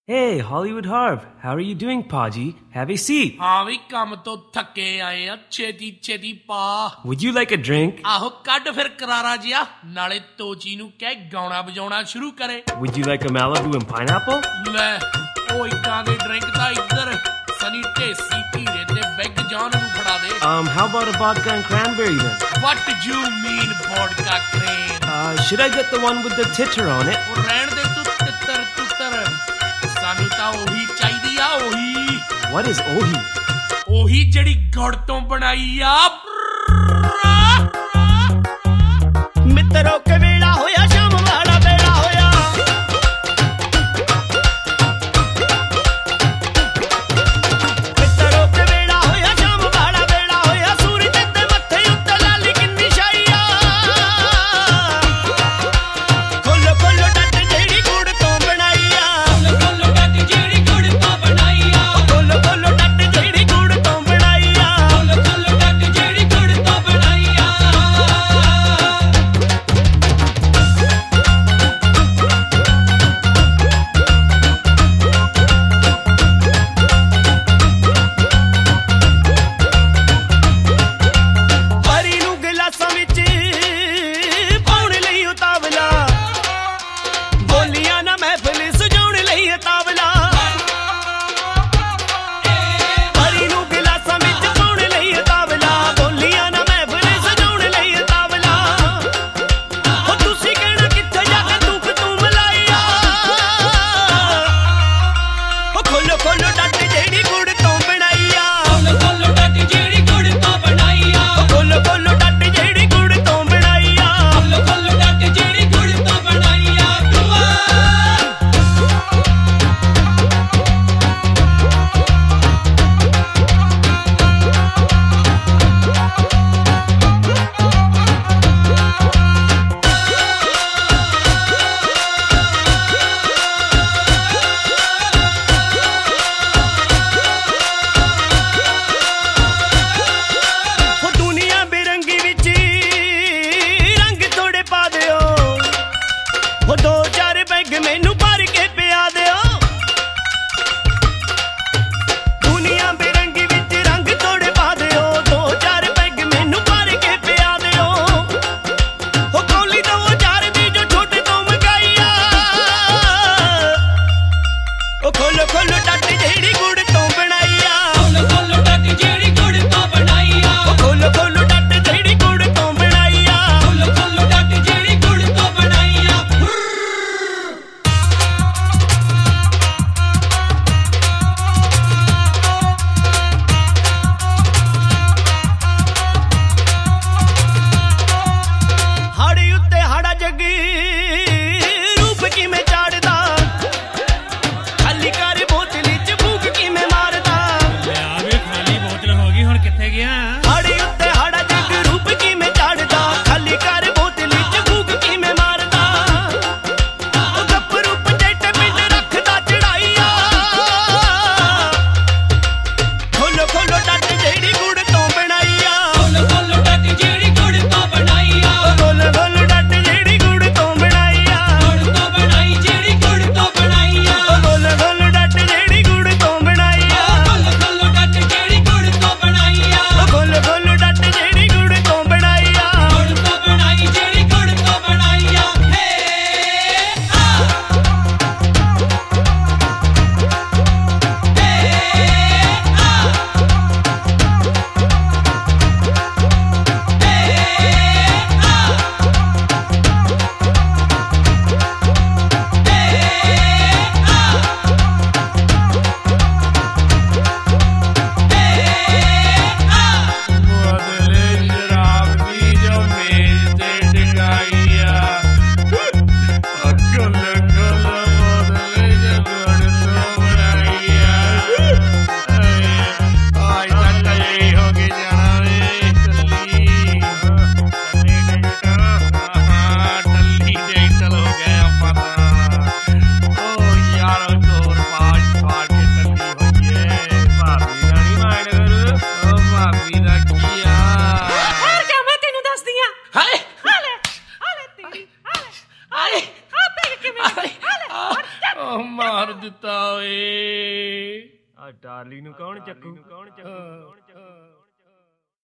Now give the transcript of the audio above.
Hey, Hollywood Harv, how are you doing, Paji? Have a seat. ਹਾਂ ਵੀ ਕੰਮ ਤੋਂ ਥੱਕੇ ਆਏ ਆ ਛੇਤੀ ਛੇਤੀ ਪਾ Would you like a drink? ਆਹੋ ਕੱਢ ਫਿਰ ਕਰਾਰਾ ਜਿਹਾ ਨਾਲੇ ਤੋਚੀ ਨੂੰ ਕਹਿ ਗਾਉਣਾ ਵਜਾਉਣਾ ਸ਼ੁਰੂ ਕਰੇ Would you like a Malibu and pineapple? ਲੈ ਉਹ ਇਕਾਂ ਦੇ ਡਰਿੰਕ ਤਾਂ ਇੱਧਰ ਸਨੀ ਢੇਸੀ ਧੀਰੇ ਤੇ ਬਿਗ ਜੌਨ ਨੂੰ ਫੜਾ ਦੇ How about a vodka and cranberry then? What do you mean vodka cran? Should I get the one with the titter on it? ਉਹ ਰਹਿਣ ਦੇ ਤੂੰ ਤਿੱਤਰ ਤੁੱਤਰ ਸਾਨੂੰ ਤਾਂ ਉਹੀ ਚਾਹੀਦੀ ਆ ਉਹੀ What is ohi? ਉਹੀ ਜਿਹੜੀ ਗੁੜ ਤੋਂ ਬਣਾਈ ਆ ਮਿੱਤਰੋ ਕਵੇੜਾ ਹੋਇਆ ਸ਼ਾਮ ਵਾਲਾ ਵੇੜਾ ਹੋਇਆ ਮਿੱਤਰੋ ਕਵੇੜਾ ਹੋਇਆ ਸ਼ਾਮ ਵਾਲਾ ਵੇੜਾ ਹੋਇਆ ਸੂਰਜ ਦੇ ਮੱਥੇ ਉੱਤੇ ਲਾਲੀ ਕਿੰਨੀ ਛਾਈ ਆ ਖੋਲੋ ਖੋਲੋ ਡੱਟ ਜਿਹੜੀ ਗੁੜ ਤੋਂ ਬਣਾਈ ਆ ਖੋਲੋ ਡੱਟ ਜਿਹੜੀ ਗੁੜ ਤੋਂ ਬਣਾਈ ਆ ਖੋਲੋ ਖੋਲੋ ਡੱਟ ਜਿਹੜੀ ਗੁੜ ਤੋਂ ਬਣਾਈ ਆ ਖੋਲੋ ਖੋਲੋ ਡੱਟ ਜਿਹੜੀ ਗੁੜ ਤੋਂ ਬਣਾਈ ਆ ਪਰੀ ਨੂੰ ਗਲਾਸਾਂ ਵਿੱਚ ਪਾਉਣ ਲਈ ਉਤਾਵਲਾ ਬੋਲੀਆਂ ਨਾ ਮਹਿਫਿਲ ਸਜਾਉਣ ਲਈ ਉਤਾਵਲਾ ਪਰੀ ਨੂੰ ਗਲਾਸਾਂ ਵਿੱਚ ਪਾਉਣ ਲਈ ਉਤਾਵਲਾ ਬੋਲੀਆਂ ਨਾ ਮਹਿਫਿਲ ਸਜਾਉਣ ਲਈ ਉਤਾਵਲਾ ਉਹ ਤੁਸੀਂ ਕਹਿਣਾ ਕਿੱਥੇ ਜਾ ਕੇ ਤੂੰ ਮਲਾਈਆ ਉਹ ਖੋਲੋ ਖੋਲੋ ਡੱਟ ਜਿਹੜੀ ਗੁੜ ਤੋਂ ਬਣਾਈ ਆ ਖੋਲੋ ਖੋਲੋ ਡੱਟ ਜਿਹੜੀ ਗੁੜ ਤੋਂ ਬਣਾਈ ਆ ਖੋਲੋ ਖੋਲੋ ਡੱਟ ਜਿਹੜੀ ਗੁੜ ਤੋਂ ਬਣਾਈ ਆ ਖੋਲੋ ਖੋਲੋ ਡੱਟ ਜਿਹੜੀ ਗੁੜ ਤੋਂ ਬਣਾਈ ਆ ਉਹ ਦੁਨੀਆ ਬੇਰੰਗੀ ਵਿੱਚ ਰੰਗ ਥੋੜੇ ਪਾ ਦਿਓ ਉਹ ਦੋ ਚਾਰ ਪੈਗ ਮੈਨੂੰ ਭਰ ਕੇ ਪਿਆ ਦਿਓ ਦੁਨੀਆ ਬੇਰੰਗੀ ਵਿੱਚ ਰੰਗ ਥੋੜੇ ਪਾ ਦਿਓ ਦੋ ਚਾਰ ਪੈਗ ਮੈਨੂੰ ਭਰ ਕੇ ਪਿਆ ਦਿਓ ਉਹ ਕੌਲੀ ਦੋ ਚਾਰ ਦੀ ਜੋ ਛੋਟੇ ਤੋਂ ਮੰਗਾਈ ਆ ਉਹ ਖੋਲੋ ਖੋਲੋ ਡੱਟ ਜਿਹੜੀ ਗੁੜ ਤੋਂ ਬਣਾਈ ਆ ਖੋਲੋ ਖੋਲੋ ਡੱਟ ਜਿਹੜੀ ਗੁੜ ਤੋਂ ਬਣਾਈ ਆ ਉਹ ਖੋਲੋ ਖੋਲੋ ਡੱਟ ਜਿਹੜੀ ਗੁੜ ਤੋਂ ਬਣਾਈ ਆ ਖੋਲੋ ਖੋਲੋ ਡੱਟ ਜਿਹੜੀ ਗੁੜ ਤੋਂ ਬਣਾਈ ਆ ਹਾੜੀ ਉੱਤੇ ਹਾੜਾ ਜੱਗੀ ਰੂਪ ਕਿਵੇਂ ਚਾੜਦਾ ਖਾਲੀ ਕਰ ਬੋਤਲੀ ਚ ਭੂਕ ਕਿਵੇਂ ਮਾਰਦਾ ਓਏ ਆ ਟਾਲੀ ਨੂੰ ਕੌਣ ਚੱਕੂ